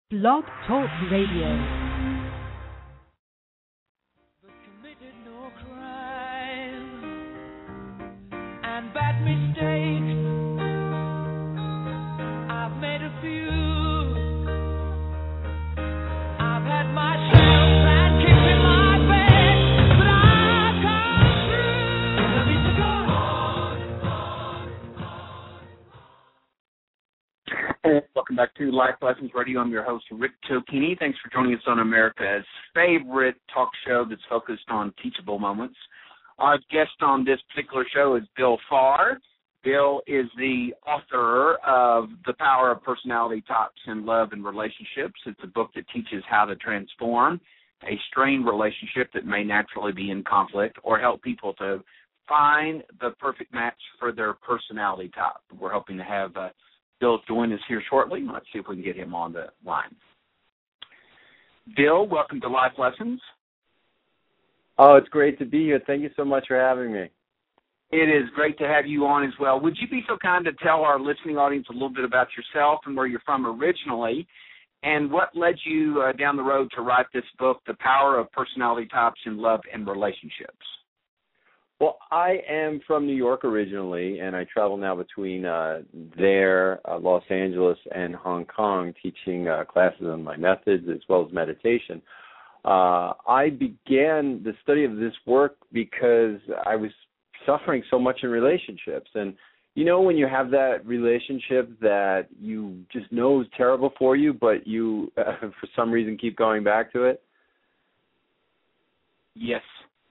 Blog Talk Radio. Committed no crime and bad mistakes. I've made a few. I've had my shells and kicked in my bed, but I've come through. Let me go And welcome back to Life Lessons Radio. I'm your host, Rick Tokini. Thanks for joining us on America's favorite talk show that's focused on teachable moments. Our guest on this particular show is Bill Farr. Bill is the author of The Power of Personality Types in Love and Relationships. It's a book that teaches how to transform a strained relationship that may naturally be in conflict or help people to find the perfect match for their personality type. We're hoping to have Bill join us here shortly. Let's see if we can get him on the line. Bill, welcome to Life Lessons. Oh, it's great to be here. Thank you so much for having me. It is great to have you on as well. Would you be so kind to tell our listening audience a little bit about yourself and where you're from originally, and what led you down the road to write this book, The Power of Personality Types in Love and Relationships? Well, I am from New York originally, and I travel now between Los Angeles, and Hong Kong, teaching classes on my methods as well as meditation. I began the study of this work because I was suffering so much in relationships. And, you know, when you have that relationship that you just know is terrible for you, but you, for some reason, keep going back to it? Yes.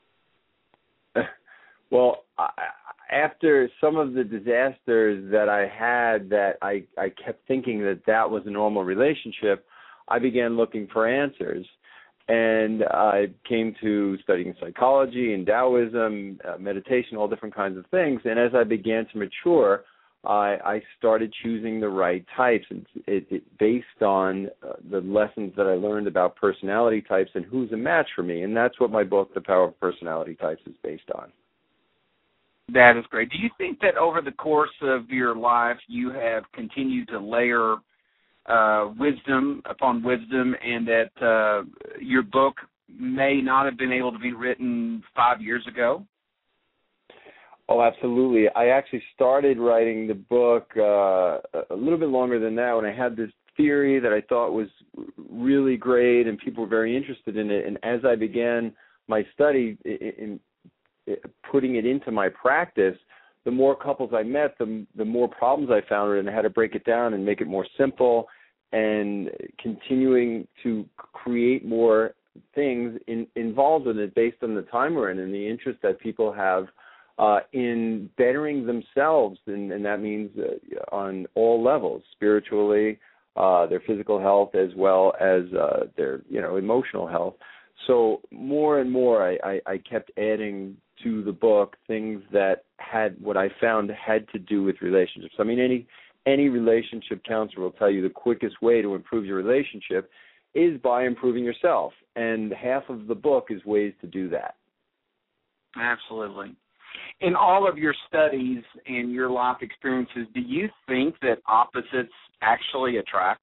Well, after some of the disasters that I had, that I kept thinking that was a normal relationship, I began looking for answers. And I came to studying psychology and Taoism, meditation, all different kinds of things. And as I began to mature, I started choosing the right types, and it based on the lessons that I learned about personality types and who's a match for me. And that's what my book, The Power of Personality Types, is based on. That is great. Do you think that over the course of your life you have continued to layer wisdom upon wisdom, and that your book may not have been able to be written 5 years ago? Oh, absolutely. I actually started writing the book a little bit longer than that, when I had this theory that I thought was really great and people were very interested in it. And as I began my study in putting it into my practice, the more couples I met, the more problems I found, and I had to break it down and make it more simple, and continuing to create more things involved in it based on the time we're in and the interest that people have in bettering themselves, and that means on all levels, spiritually, their physical health, as well as their emotional health. So more and more I kept adding to the book things that had what I found had to do with relationships. I mean, any relationship counselor will tell you the quickest way to improve your relationship is by improving yourself, and half of the book is ways to do that. Absolutely. In all of your studies and your life experiences, do you think that opposites actually attract?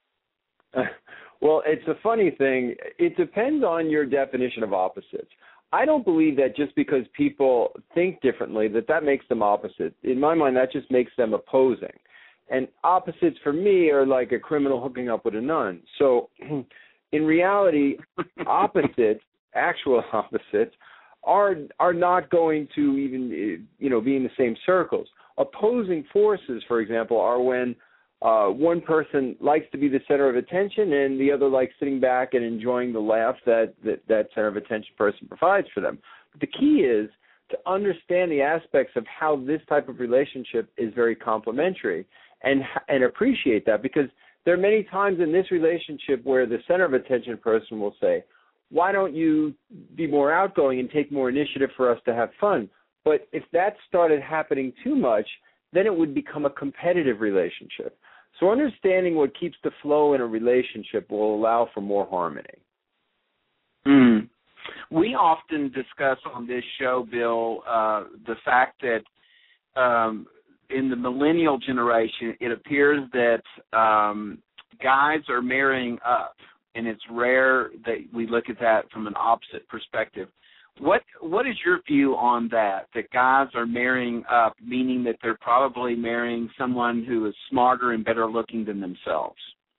Well, it's a funny thing. It depends on your definition of opposites. I don't believe that just because people think differently that makes them opposite. In my mind, that just makes them opposing. And opposites for me are like a criminal hooking up with a nun. So in reality, opposites, actual opposites, are not going to even be in the same circles. Opposing forces, for example, are when one person likes to be the center of attention and the other likes sitting back and enjoying the laugh that center of attention person provides for them. But the key is to understand the aspects of how this type of relationship is very complementary, and appreciate that, because there are many times in this relationship where the center of attention person will say, why don't you be more outgoing and take more initiative for us to have fun? But if that started happening too much, then it would become a competitive relationship. So understanding what keeps the flow in a relationship will allow for more harmony. We often discuss on this show, Bill, the fact that in the millennial generation, it appears that guys are marrying up, and it's rare that we look at that from an opposite perspective. What is your view on that guys are marrying up, meaning that they're probably marrying someone who is smarter and better looking than themselves?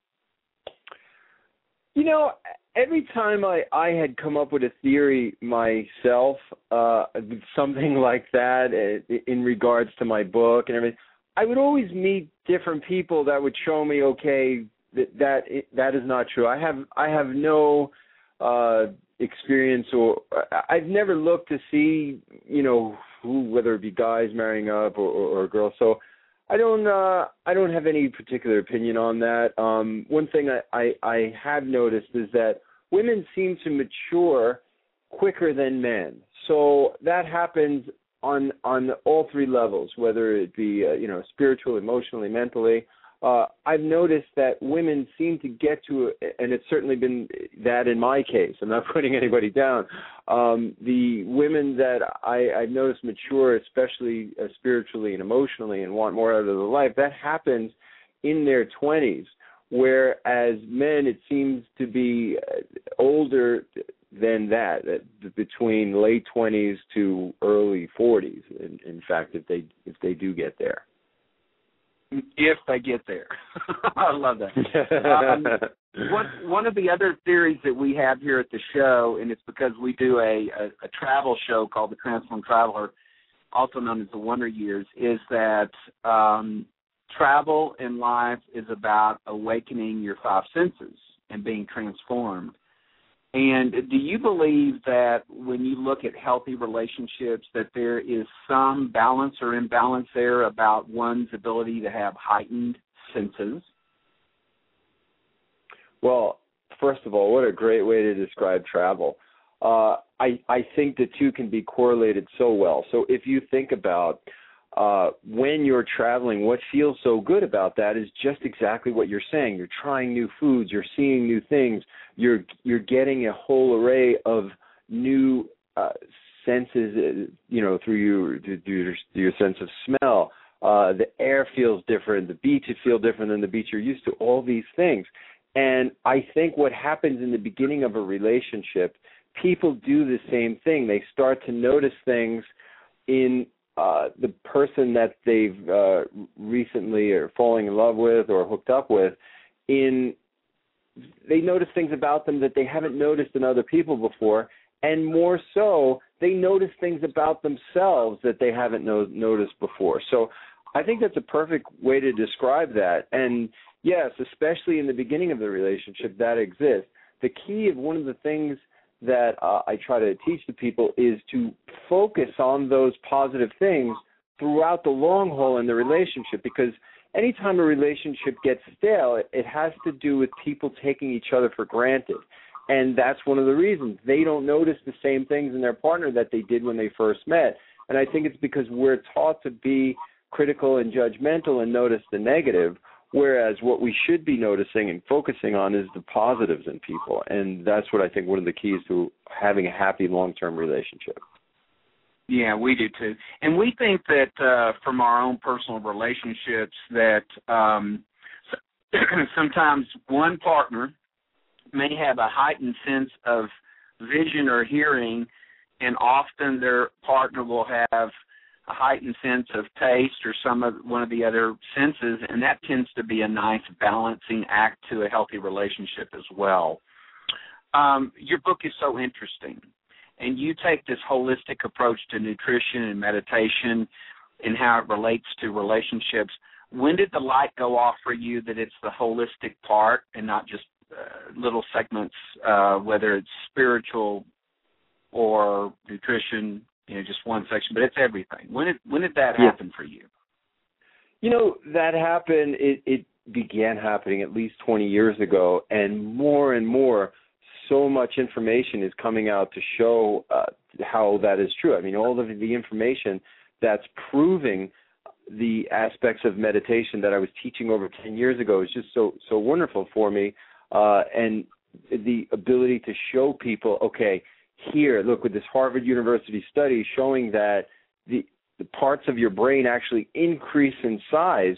You know, every time I had come up with a theory myself, something like that in regards to my book and everything, I would always meet different people that would show me, okay, that is not true. I have no experience, or I've never looked to see, you know, whether it be guys marrying up or girls. So I don't have any particular opinion on that. One thing I have noticed is that women seem to mature quicker than men. So that happens on all three levels, whether it be spiritual, emotionally, mentally. I've noticed that women seem to get to, and it's certainly been that in my case. I'm not putting anybody down. The women that I've noticed mature, especially spiritually and emotionally, and want more out of their life, that happens in their 20s, whereas men, it seems to be older than that, between late 20s to early 40s. In fact, if they do get there. If they get there. I love that. One of the other theories that we have here at the show, and it's because we do a travel show called The Transformed Traveler, also known as The Wonder Years, is that travel in life is about awakening your five senses and being transformed. And do you believe that when you look at healthy relationships that there is some balance or imbalance there about one's ability to have heightened senses? Well, first of all, what a great way to describe travel. I think the two can be correlated so well. So if you think about when you're traveling, what feels so good about that is just exactly what you're saying. You're trying new foods, you're seeing new things, you're getting a whole array of new senses, through your sense of smell. The air feels different, the beaches feel different than the beach you're used to, all these things. And I think what happens in the beginning of a relationship, people do the same thing. They start to notice things in the person that they've recently are falling in love with or hooked up with. They notice things about them that they haven't noticed in other people before, and more so, they notice things about themselves that they haven't noticed before. So I think that's a perfect way to describe that. And yes, especially in the beginning of the relationship, that exists. The key of one of the things that I try to teach the people is to focus on those positive things throughout the long haul in the relationship, because anytime a relationship gets stale, it has to do with people taking each other for granted. And that's one of the reasons. They don't notice the same things in their partner that they did when they first met. And I think it's because we're taught to be critical and judgmental and notice the negative, whereas what we should be noticing and focusing on is the positives in people. And that's what I think one of the keys to having a happy long-term relationship. Yeah, we do too. And we think that from our own personal relationships that sometimes one partner may have a heightened sense of vision or hearing, and often their partner will have a heightened sense of taste or one of the other senses, and that tends to be a nice balancing act to a healthy relationship as well. Your book is so interesting, and you take this holistic approach to nutrition and meditation and how it relates to relationships. When did the light go off for you that it's the holistic part and not just little segments, whether it's spiritual or nutrition, just one section, but it's everything? When did that happen for you? That happened, it began happening at least 20 years ago, and more, so much information is coming out to show how that is true. I mean, all of the information that's proving the aspects of meditation that I was teaching over 10 years ago is just so wonderful for me, and the ability to show people, okay, here, look, with this Harvard University study showing that the parts of your brain actually increase in size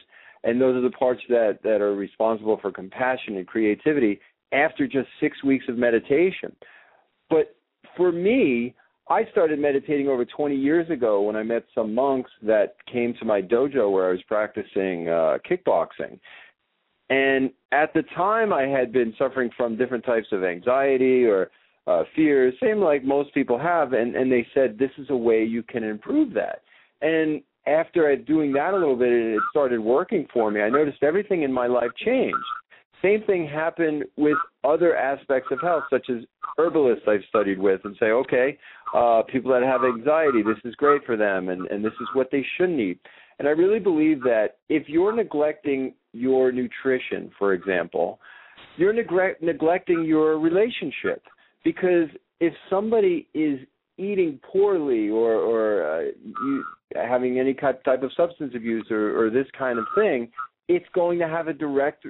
And those are the parts that are responsible for compassion and creativity after just 6 weeks of meditation. But for me, I started meditating over 20 years ago when I met some monks that came to my dojo where I was practicing kickboxing. And at the time, I had been suffering from different types of anxiety or fears, same like most people have, and they said, this is a way you can improve that. And after doing that a little bit, and it started working for me, I noticed everything in my life changed. Same thing happened with other aspects of health, such as herbalists I've studied with, and say, okay, people that have anxiety, this is great for them, and this is what they shouldn't eat. And I really believe that if you're neglecting your nutrition, for example, you're neglecting your relationship. Because if somebody is eating poorly or having any type of substance abuse or this kind of thing, it's going to have a direct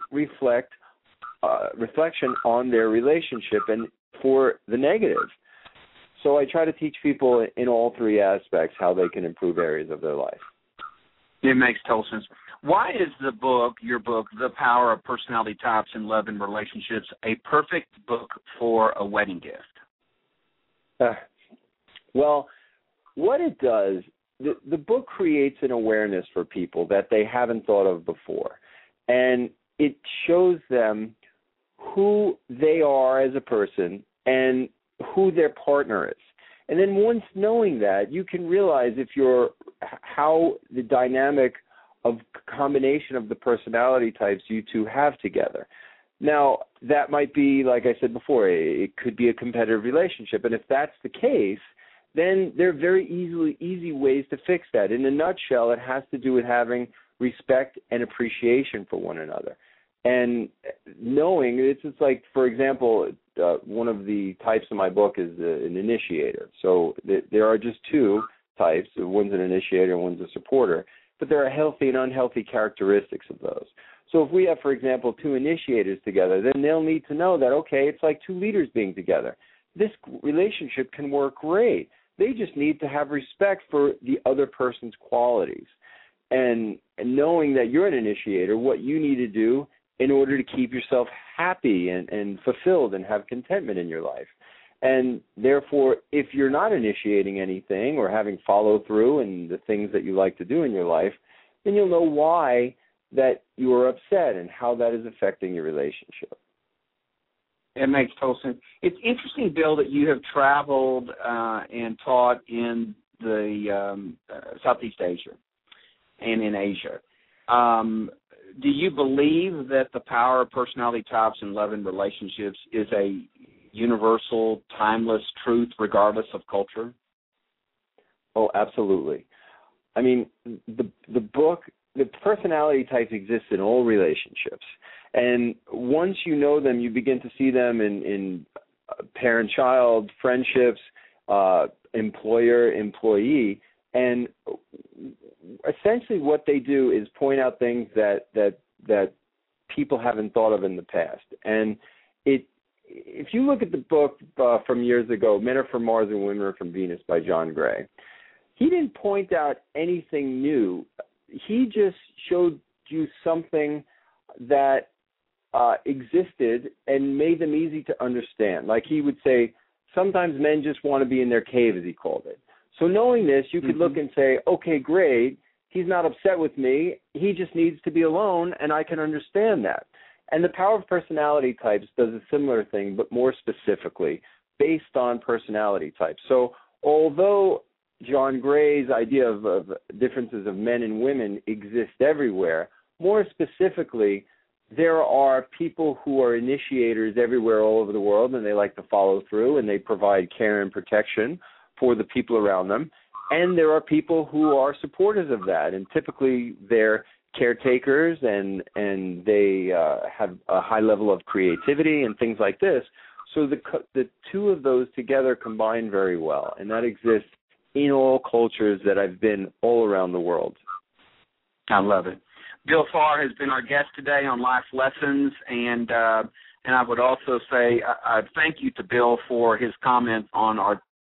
reflection on their relationship and for the negative. So I try to teach people in all three aspects how they can improve areas of their life. It makes total sense. Why is your book, The Power of Personality Types in Love and Relationships, a perfect book for a wedding gift? Well, what it does, the book creates an awareness for people that they haven't thought of before. And it shows them who they are as a person and who their partner is. And then once knowing that, you can realize how the dynamic of combination of the personality types you two have together. Now, that might be, like I said before, it could be a competitive relationship. And if that's the case, then there are very easy ways to fix that. In a nutshell, it has to do with having respect and appreciation for one another. And knowing, it's like, for example, one of the types in my book is an initiator. So there are just two types. One's an initiator and one's a supporter. But there are healthy and unhealthy characteristics of those. So if we have, for example, two initiators together, then they'll need to know that, okay, it's like two leaders being together. This relationship can work great. They just need to have respect for the other person's qualities. And knowing that you're an initiator, what you need to do in order to keep yourself happy and fulfilled and have contentment in your life. And therefore, if you're not initiating anything or having follow-through in the things that you like to do in your life, then you'll know why that you are upset and how that is affecting your relationship. It makes total sense. It's interesting, Bill, that you have traveled and taught in the Southeast Asia and in Asia. Do you believe that the power of personality types in love and relationships is a universal, timeless truth regardless of culture? Oh, absolutely. I mean, the book, the personality types exist in all relationships. And once you know them, you begin to see them in parent-child, friendships, employer-employee. And essentially what they do is point out things that people haven't thought of in the past. And if you look at the book from years ago, Men Are From Mars and Women Are From Venus by John Gray, he didn't point out anything new. He just showed you something that existed and made them easy to understand. Like he would say, sometimes men just want to be in their cave, as he called it. So knowing this, you could look and say, okay, great, he's not upset with me. He just needs to be alone, and I can understand that. And the power of personality types does a similar thing, but more specifically, based on personality types. So although John Gray's idea of differences of men and women exist everywhere, more specifically, there are people who are initiators everywhere all over the world, and they like to follow through, and they provide care and protection for the people around them. And there are people who are supporters of that, and typically they're caretakers, and they have a high level of creativity and things like this. So the two of those together combine very well, and that exists in all cultures that I've been all around the world. I love it. Bill Farr has been our guest today on Life Lessons, and I would also say I thank you to Bill for his comment on our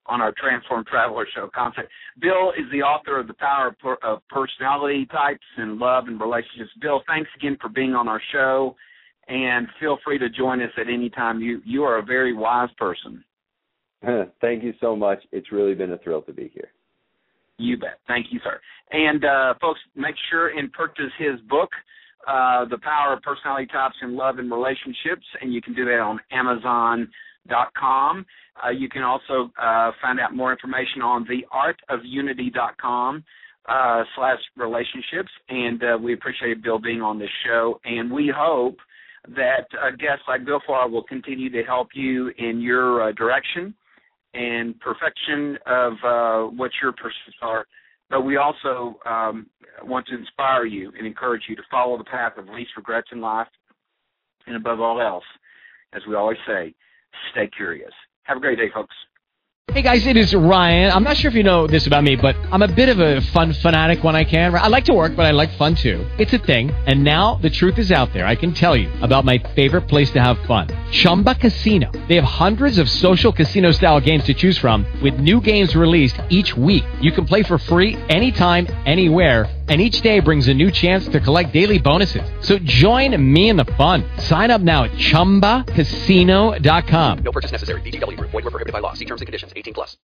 on our Transform Traveler Show concept. Bill is the author of The Power of Personality Types in Love and Relationships. Bill, thanks again for being on our show, and feel free to join us at any time. You are a very wise person. Thank you so much. It's really been a thrill to be here. You bet. Thank you, sir. And, folks, make sure and purchase his book, The Power of Personality Types in Love and Relationships, and you can do that on Amazon.com. You can also find out more information on theartofunity.com /relationships, and we appreciate Bill being on this show, and we hope that guests like Bill Farr will continue to help you in your direction and perfection of what your pursuits are. But we also want to inspire you and encourage you to follow the path of least regrets in life, and above all else, as we always say, stay curious. Have a great day, folks. Hey guys, it is Ryan. I'm not sure if you know this about me, but I'm a bit of a fun fanatic when I can. I like to work, but I like fun too. It's a thing. And now the truth is out there. I can tell you about my favorite place to have fun. Chumba Casino. They have hundreds of social casino style games to choose from with new games released each week. You can play for free anytime, anywhere. And each day brings a new chance to collect daily bonuses. So join me in the fun. Sign up now at ChumbaCasino.com. No purchase necessary. VGW Group. Void where prohibited by law. See terms and conditions. 18+.